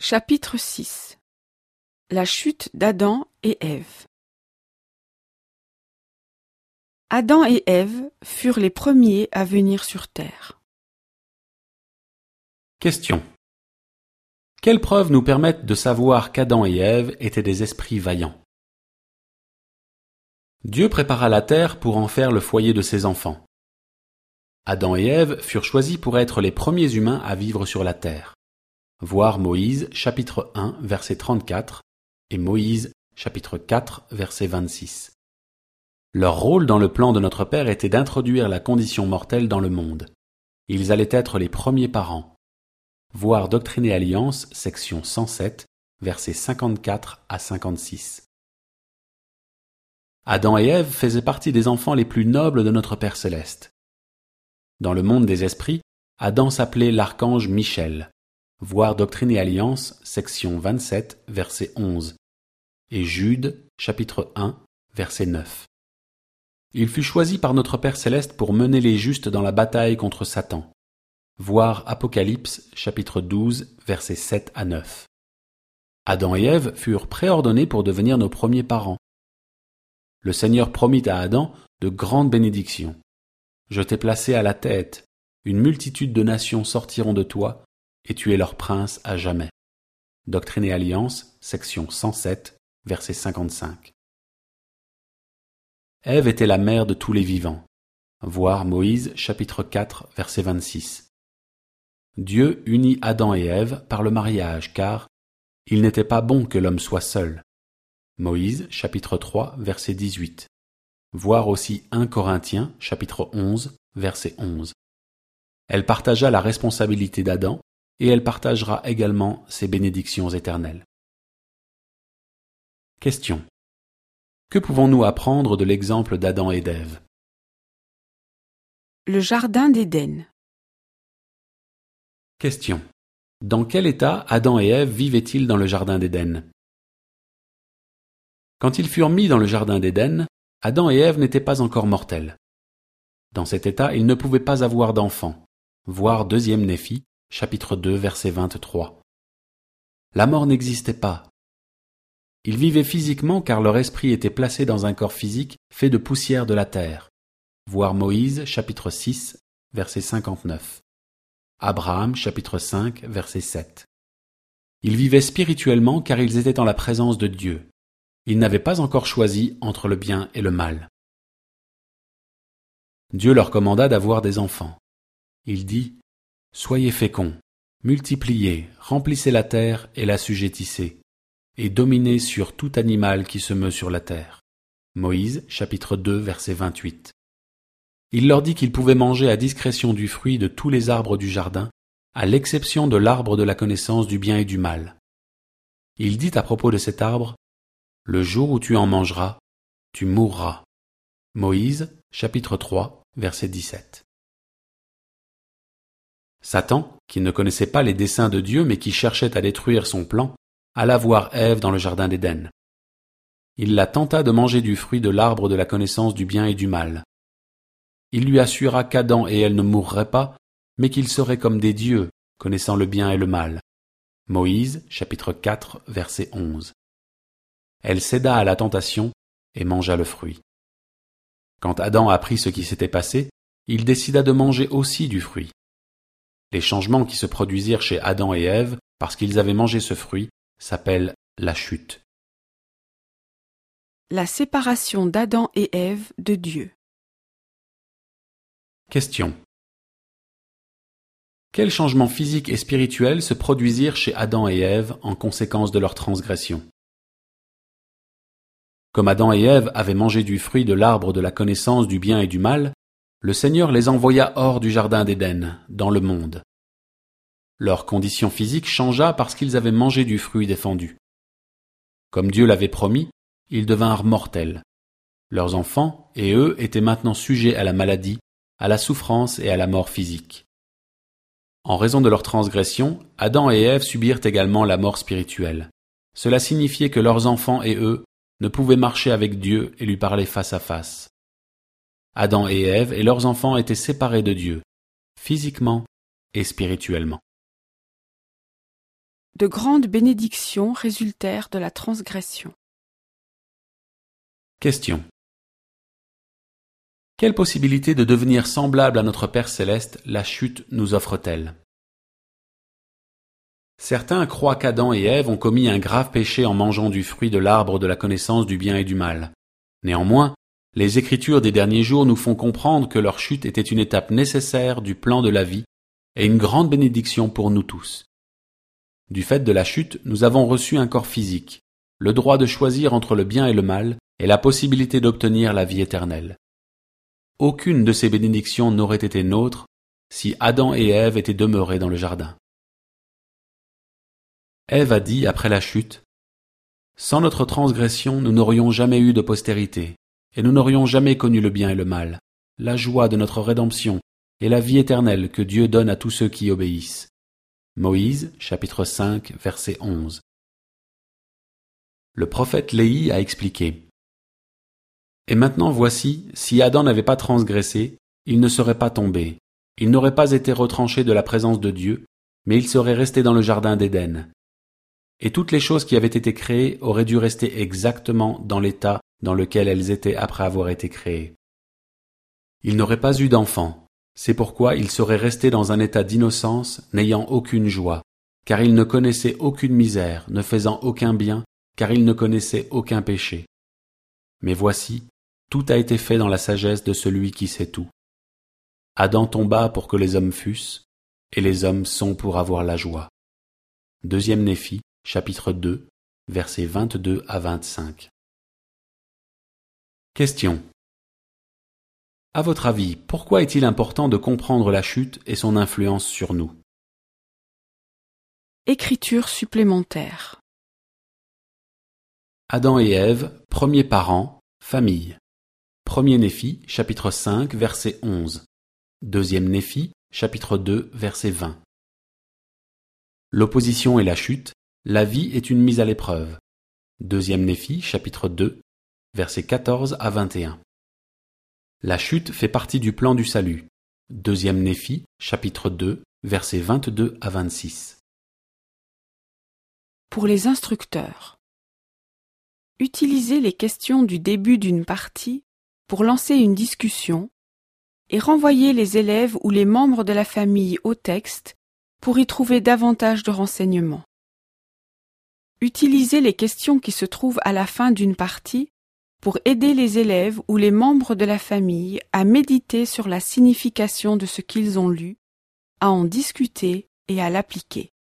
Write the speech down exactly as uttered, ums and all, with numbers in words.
Chapitre six. La chute d'Adam et Ève. Adam et Ève furent les premiers à venir sur terre. Question. Quelles preuves nous permettent de savoir qu'Adam et Ève étaient des esprits vaillants? Dieu prépara la terre pour en faire le foyer de ses enfants. Adam et Ève furent choisis pour être les premiers humains à vivre sur la terre. Voir Moïse, chapitre un, verset trente-quatre, et Moïse, chapitre quatre, verset vingt-six. Leur rôle dans le plan de notre Père était d'introduire la condition mortelle dans le monde. Ils allaient être les premiers parents. Voir Doctrine et Alliance, section cent sept, versets cinquante-quatre à cinquante-six. Adam et Ève faisaient partie des enfants les plus nobles de notre Père céleste. Dans le monde des esprits, Adam s'appelait l'archange Michel. Voir Doctrine et Alliance, section vingt-sept, verset onze, et Jude, chapitre un, verset neuf. Il fut choisi par notre Père céleste pour mener les justes dans la bataille contre Satan. Voir Apocalypse, chapitre douze, versets sept à neuf. Adam et Ève furent préordonnés pour devenir nos premiers parents. Le Seigneur promit à Adam de grandes bénédictions. « Je t'ai placé à la tête, une multitude de nations sortiront de toi, et tu es leur prince à jamais. » Doctrine et Alliance, section cent sept, verset cinquante-cinq. Ève était la mère de tous les vivants. Voir Moïse, chapitre quatre, verset vingt-six. Dieu unit Adam et Ève par le mariage, car il n'était pas bon que l'homme soit seul. Moïse, chapitre trois, verset dix-huit. Voir aussi un Corinthiens, chapitre onze, verset onze. Elle partagea la responsabilité d'Adam, et elle partagera également ses bénédictions éternelles. Question. Que pouvons-nous apprendre de l'exemple d'Adam et d'Ève? Le jardin d'Éden. Question. Dans quel état Adam et Ève vivaient-ils dans le jardin d'Éden? Quand ils furent mis dans le jardin d'Éden, Adam et Ève n'étaient pas encore mortels. Dans cet état, ils ne pouvaient pas avoir d'enfants. Voir deuxième Néphi, chapitre deux, verset vingt-trois. La mort n'existait pas. Ils vivaient physiquement car leur esprit était placé dans un corps physique fait de poussière de la terre. Voir Moïse, chapitre six, verset cinquante-neuf. Abraham, chapitre cinq, verset sept. Ils vivaient spirituellement car ils étaient en la présence de Dieu. Ils n'avaient pas encore choisi entre le bien et le mal. Dieu leur commanda d'avoir des enfants. Il dit « Soyez féconds, multipliez, remplissez la terre et l'assujettissez, et dominez sur tout animal qui se meut sur la terre. » Moïse, chapitre deux, verset vingt-huit. Il leur dit qu'ils pouvaient manger à discrétion du fruit de tous les arbres du jardin, à l'exception de l'arbre de la connaissance du bien et du mal. Il dit à propos de cet arbre « Le jour où tu en mangeras, tu mourras. » Moïse, chapitre trois, verset dix-sept. Satan, qui ne connaissait pas les desseins de Dieu mais qui cherchait à détruire son plan, alla voir Ève dans le jardin d'Éden. Il la tenta de manger du fruit de l'arbre de la connaissance du bien et du mal. Il lui assura qu'Adam et elle ne mourraient pas, mais qu'ils seraient comme des dieux, connaissant le bien et le mal. Moïse, chapitre quatre, verset onze. Elle céda à la tentation et mangea le fruit. Quand Adam apprit ce qui s'était passé, il décida de manger aussi du fruit. Les changements qui se produisirent chez Adam et Ève parce qu'ils avaient mangé ce fruit s'appellent la chute. La séparation d'Adam et Ève de Dieu. Question. Quels changements physiques et spirituels se produisirent chez Adam et Ève en conséquence de leur transgression? Comme Adam et Ève avaient mangé du fruit de l'arbre de la connaissance du bien et du mal, le Seigneur les envoya hors du jardin d'Éden, dans le monde. Leur condition physique changea parce qu'ils avaient mangé du fruit défendu. Comme Dieu l'avait promis, ils devinrent mortels. Leurs enfants et eux étaient maintenant sujets à la maladie, à la souffrance et à la mort physique. En raison de leur transgression, Adam et Ève subirent également la mort spirituelle. Cela signifiait que leurs enfants et eux ne pouvaient marcher avec Dieu et lui parler face à face. Adam et Ève et leurs enfants étaient séparés de Dieu, physiquement et spirituellement. De grandes bénédictions résultèrent de la transgression. Question. Quelle possibilité de devenir semblable à notre Père céleste la chute nous offre-t-elle? Certains croient qu'Adam et Ève ont commis un grave péché en mangeant du fruit de l'arbre de la connaissance du bien et du mal. Néanmoins, les Écritures des derniers jours nous font comprendre que leur chute était une étape nécessaire du plan de la vie et une grande bénédiction pour nous tous. Du fait de la chute, nous avons reçu un corps physique, le droit de choisir entre le bien et le mal et la possibilité d'obtenir la vie éternelle. Aucune de ces bénédictions n'aurait été nôtre si Adam et Ève étaient demeurés dans le jardin. Ève a dit après la chute, « Sans notre transgression, nous n'aurions jamais eu de postérité, et nous n'aurions jamais connu le bien et le mal, la joie de notre rédemption et la vie éternelle que Dieu donne à tous ceux qui obéissent. » Moïse, chapitre cinq, verset onze. Le prophète Léhi a expliqué, « Et maintenant voici, si Adam n'avait pas transgressé, il ne serait pas tombé, il n'aurait pas été retranché de la présence de Dieu, mais il serait resté dans le jardin d'Éden. Et toutes les choses qui avaient été créées auraient dû rester exactement dans l'état dans lequel elles étaient après avoir été créées. Il n'aurait pas eu d'enfant, c'est pourquoi il serait resté dans un état d'innocence, n'ayant aucune joie, car il ne connaissait aucune misère, ne faisant aucun bien, car il ne connaissait aucun péché. Mais voici, tout a été fait dans la sagesse de celui qui sait tout. Adam tomba pour que les hommes fussent, et les hommes sont pour avoir la joie. Deuxième Néphi, chapitre deux, versets vingt-deux à vingt-cinq. Question. À votre avis, pourquoi est-il important de comprendre la chute et son influence sur nous? Écriture supplémentaire. Adam et Ève, premiers parents, famille. Premier Néphi, chapitre cinq, verset onze. Deuxième Néphi, chapitre deux, verset vingt. L'opposition et la chute, la vie est une mise à l'épreuve. Deuxième Néphi, chapitre deux, versets quatorze à vingt et un. La chute fait partie du plan du salut. Deuxième Néphi, chapitre deux, versets vingt-deux à vingt-six. Pour les instructeurs. Utilisez les questions du début d'une partie pour lancer une discussion et renvoyer les élèves ou les membres de la famille au texte pour y trouver davantage de renseignements. Utilisez les questions qui se trouvent à la fin d'une partie pour aider les élèves ou les membres de la famille à méditer sur la signification de ce qu'ils ont lu, à en discuter et à l'appliquer.